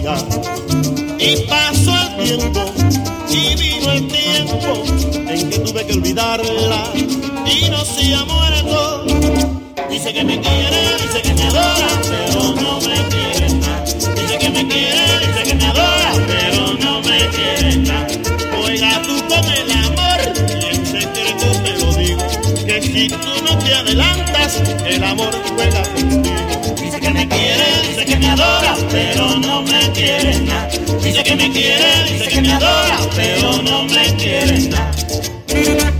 amiga. Y pasó el tiempo y vino el tiempo en que tuve que olvidarla y no se ha muerto. Dice que me quiere, dice que me adora, pero no me quiere nada. Dice que me quiere, dice que me adora, pero no me quiere nada. Juega tú con el amor y en secreto te lo digo, que si tú no te adelantas, el amor juega contigo. Dice que me quiere, dice que me adora, pero no me quiere nada. Dice que me quiere, dice que me adora, pero no me quiere nada.